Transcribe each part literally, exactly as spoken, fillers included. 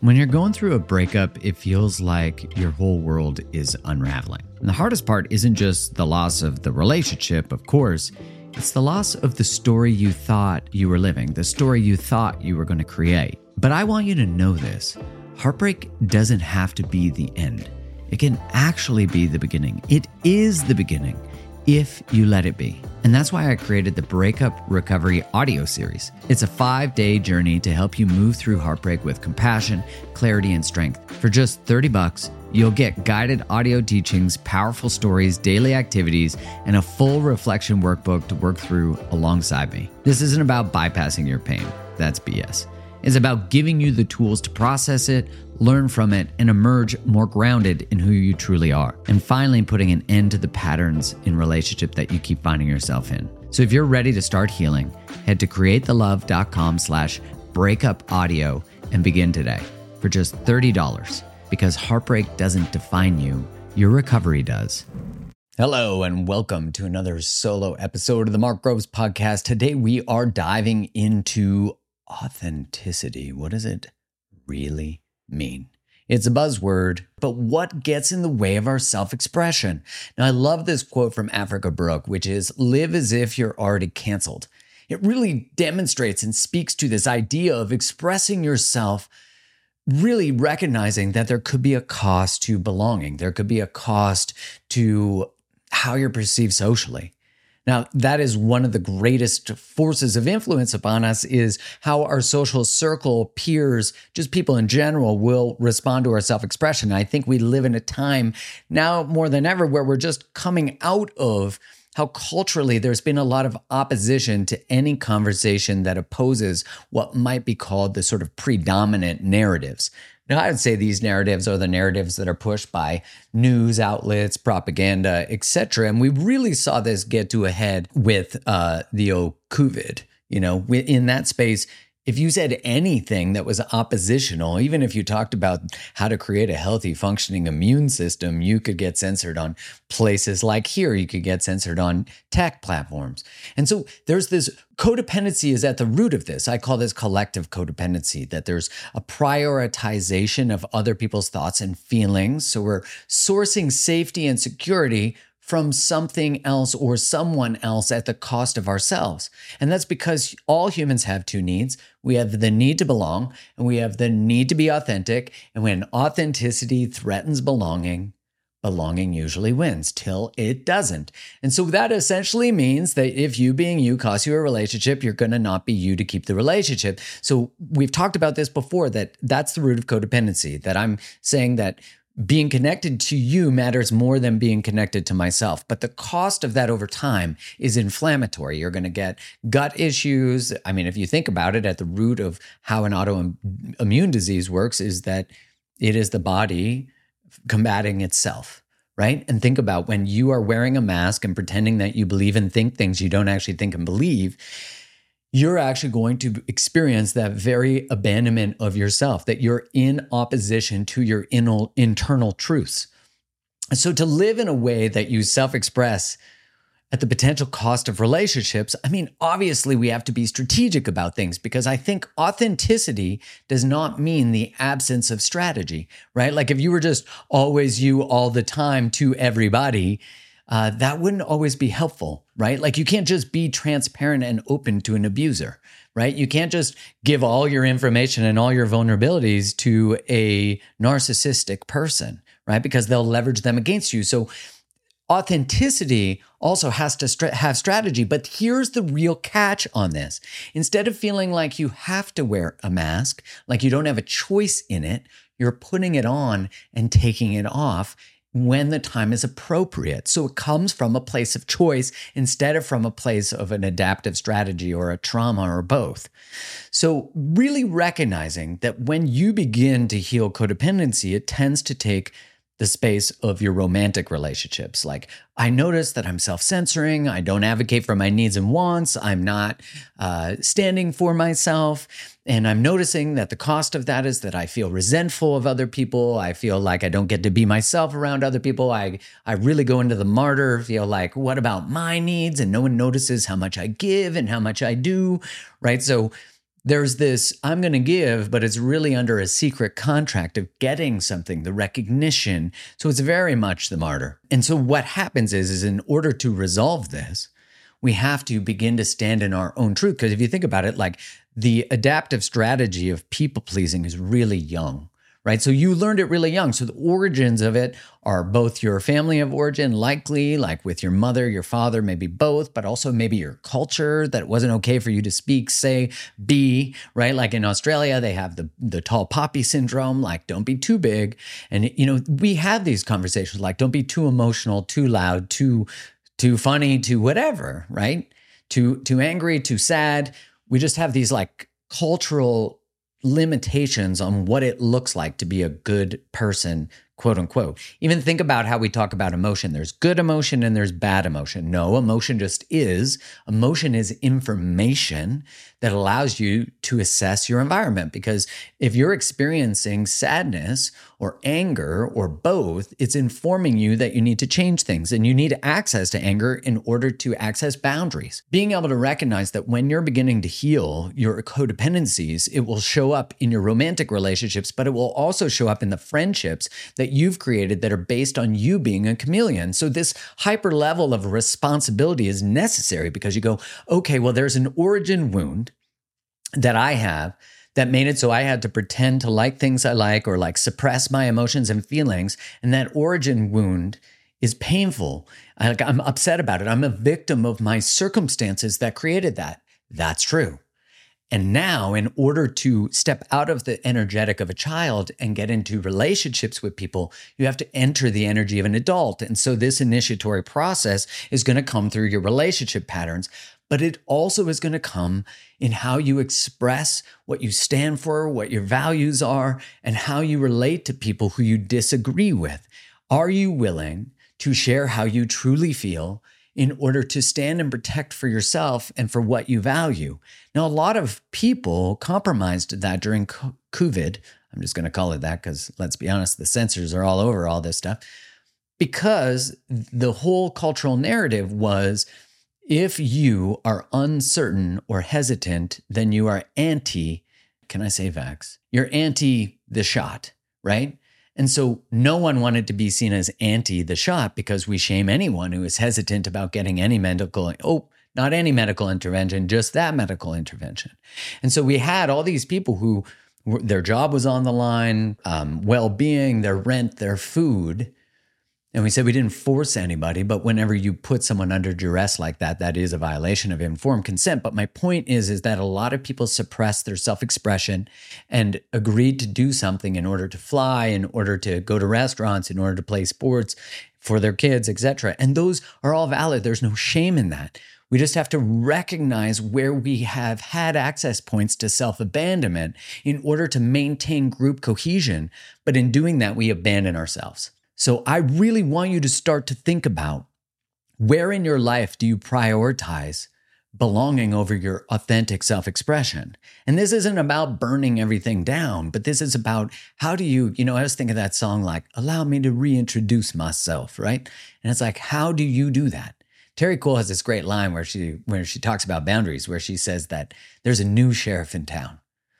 When you're going through a breakup, it feels like your whole world is unraveling. And the hardest part isn't just the loss of the relationship, of course. It's the loss of the story you thought you were living, the story you thought you were going to create. But I want you to know this. Heartbreak doesn't have to be the end. It can actually be the beginning. It is the beginning if you let it be. And that's why I created the Breakup Recovery audio series. It's a five-day journey to help you move through heartbreak with compassion, clarity, and strength. For just thirty bucks, you'll get guided audio teachings, powerful stories, daily activities, and a full reflection workbook to work through alongside me. This isn't about bypassing your pain. That's B S. It's about giving you the tools to process it, learn from it, and emerge more grounded in who you truly are. And finally, putting an end to the patterns in relationship that you keep finding yourself in. So if you're ready to start healing, head to createthelove.com slash breakup audio and begin today for just thirty dollars. Because heartbreak doesn't define you, your recovery does. Hello and welcome to another solo episode of the Mark Groves Podcast. Today we are diving into authenticity. What does it really mean? It's a buzzword, but what gets in the way of our self-expression? Now, I love this quote from Africa Brooke, which is, live as if you're already canceled. It really demonstrates and speaks to this idea of expressing yourself, really recognizing that there could be a cost to belonging. There could be a cost to how you're perceived socially. Now, that is one of the greatest forces of influence upon us, is how our social circle, peers, just people in general will respond to our self-expression. I think we live in a time now more than ever where we're just coming out of how culturally there's been a lot of opposition to any conversation that opposes what might be called the sort of predominant narratives. Now, I would say these narratives are the narratives that are pushed by news outlets, propaganda, et cetera. And we really saw this get to a head with uh, the oh, COVID. You know, in that space, if you said anything that was oppositional, even if you talked about how to create a healthy, functioning immune system, you could get censored on places like here. You could get censored on tech platforms. And so there's this codependency is at the root of this. I call this collective codependency, that there's a prioritization of other people's thoughts and feelings. So we're sourcing safety and security from something else or someone else at the cost of ourselves. And that's because all humans have two needs. We have the need to belong, and we have the need to be authentic. And when authenticity threatens belonging, belonging usually wins till it doesn't. And so that essentially means that if you being you costs you a relationship, you're going to not be you to keep the relationship. So we've talked about this before, that that's the root of codependency, that I'm saying that being connected to you matters more than being connected to myself. But the cost of that over time is inflammatory. You're going to get gut issues. I mean, if you think about it, at the root of how an autoimmune disease works is that it is the body combating itself, right? And think about when you are wearing a mask and pretending that you believe and think things you don't actually think and believe, you're actually going to experience that very abandonment of yourself, that you're in opposition to your internal truths. So to live in a way that you self-express at the potential cost of relationships, I mean, obviously we have to be strategic about things, because I think authenticity does not mean the absence of strategy, right? Like if you were just always you all the time to everybody, Uh, that wouldn't always be helpful, right? Like you can't just be transparent and open to an abuser, right? You can't just give all your information and all your vulnerabilities to a narcissistic person, right? Because they'll leverage them against you. So authenticity also has to st- have strategy. But here's the real catch on this. Instead of feeling like you have to wear a mask, like you don't have a choice in it, you're putting it on and taking it off when the time is appropriate. So it comes from a place of choice instead of from a place of an adaptive strategy or a trauma or both. So really recognizing that when you begin to heal codependency, it tends to take the space of your romantic relationships. Like, I notice that I'm self-censoring. I don't advocate for my needs and wants. I'm not uh, standing for myself. And I'm noticing that the cost of that is that I feel resentful of other people. I feel like I don't get to be myself around other people. I, I really go into the martyr, feel like, what about my needs? And no one notices how much I give and how much I do, right? So there's this, I'm going to give, but it's really under a secret contract of getting something, the recognition. So it's very much the martyr. And so what happens is, is in order to resolve this, we have to begin to stand in our own truth. Because if you think about it, like the adaptive strategy of people pleasing is really young, right? So you learned it really young. So the origins of it are both your family of origin, likely like with your mother, your father, maybe both, but also maybe your culture, that it wasn't okay for you to speak, say, be, right? Like in Australia, they have the, the tall poppy syndrome, like don't be too big. And, you know, we have these conversations like don't be too emotional, too loud, too too funny, too whatever, right? Too, too angry, too sad. We just have these like cultural limitations on what it looks like to be a good person, quote unquote. Even think about how we talk about emotion. There's good emotion and there's bad emotion. No, emotion just is. Emotion is information that allows you to assess your environment. Because if you're experiencing sadness or anger or both, it's informing you that you need to change things and you need access to anger in order to access boundaries. Being able to recognize that when you're beginning to heal your codependencies, it will show up in your romantic relationships, but it will also show up in the friendships that you've created that are based on you being a chameleon. So this hyper level of responsibility is necessary because you go, okay, well, there's an origin wound that I have that made it so I had to pretend to like things I like or like suppress my emotions and feelings. And that origin wound is painful. I, I'm upset about it. I'm a victim of my circumstances that created that. That's true. And now, in order to step out of the energetic of a child and get into relationships with people, you have to enter the energy of an adult. And so this initiatory process is going to come through your relationship patterns, but it also is going to come in how you express what you stand for, what your values are, and how you relate to people who you disagree with. Are you willing to share how you truly feel in order to stand and protect for yourself and for what you value? Now, a lot of people compromised that during COVID. I'm just going to call it that because, let's be honest, the censors are all over all this stuff. Because the whole cultural narrative was, if you are uncertain or hesitant, then you are anti, can I say vax? You're anti the shot, right? And so no one wanted to be seen as anti the shot because we shame anyone who is hesitant about getting any medical, oh, not any medical intervention, just that medical intervention. And so we had all these people who were, their job was on the line, um, well-being, their rent, their food. And we said we didn't force anybody, but whenever you put someone under duress like that, that is a violation of informed consent. But my point is, is that a lot of people suppress their self-expression and agreed to do something in order to fly, in order to go to restaurants, in order to play sports for their kids, et cetera. And those are all valid. There's no shame in that. We just have to recognize where we have had access points to self-abandonment in order to maintain group cohesion. But in doing that, we abandon ourselves. So I really want you to start to think about, where in your life do you prioritize belonging over your authentic self-expression? And this isn't about burning everything down, but this is about how do you, you know, I was thinking of that song like, allow me to reintroduce myself, right? And it's like, how do you do that? Terry Cole has this great line where she, where she talks about boundaries, where she says that there's a new sheriff in town.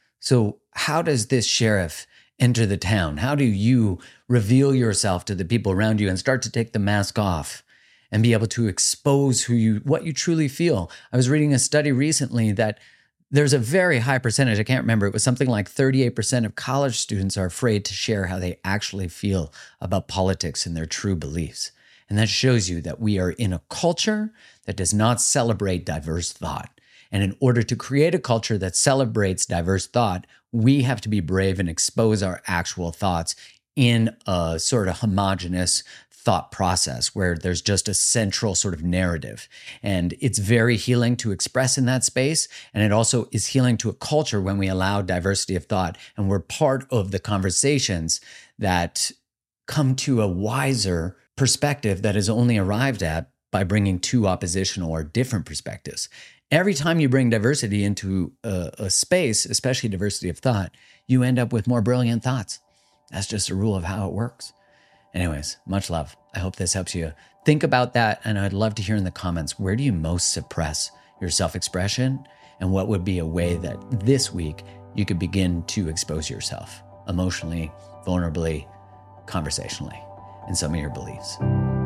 So how does this sheriff enter the town? How do you reveal yourself to the people around you and start to take the mask off and be able to expose who you, what you truly feel? I was reading a study recently that there's a very high percentage, I can't remember, it was something like thirty-eight percent of college students are afraid to share how they actually feel about politics and their true beliefs. And that shows you that we are in a culture that does not celebrate diverse thought. And in order to create a culture that celebrates diverse thought, we have to be brave and expose our actual thoughts in a sort of homogenous thought process where there's just a central sort of narrative. And it's very healing to express in that space. And it also is healing to a culture when we allow diversity of thought and we're part of the conversations that come to a wiser perspective that is only arrived at by bringing two oppositional or different perspectives. Every time you bring diversity into a, a space, especially diversity of thought, you end up with more brilliant thoughts. That's just a rule of how it works. Anyways, much love. I hope this helps you think about that. And I'd love to hear in the comments, where do you most suppress your self-expression? And what would be a way that this week you could begin to expose yourself emotionally, vulnerably, conversationally, in some of your beliefs.